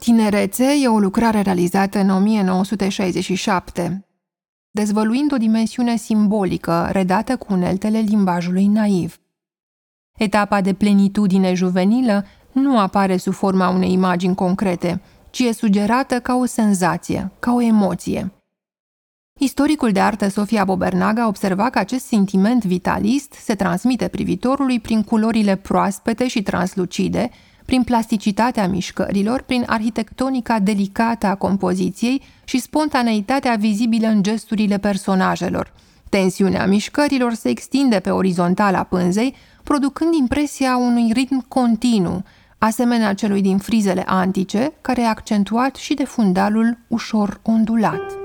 Tinerețe e o lucrare realizată în 1967, dezvăluind o dimensiune simbolică redată cu uneltele limbajului naiv. Etapa de plenitudine juvenilă nu apare sub forma unei imagini concrete, ci e sugerată ca o senzație, ca o emoție. Istoricul de artă Sofia Bobernaga observa că acest sentiment vitalist se transmite privitorului prin culorile proaspete și translucide, prin plasticitatea mișcărilor, prin arhitectonica delicată a compoziției și spontaneitatea vizibilă în gesturile personajelor. Tensiunea mișcărilor se extinde pe orizontala pânzei, producând impresia unui ritm continuu, asemenea celui din frizele antice, care e accentuat și de fundalul ușor ondulat.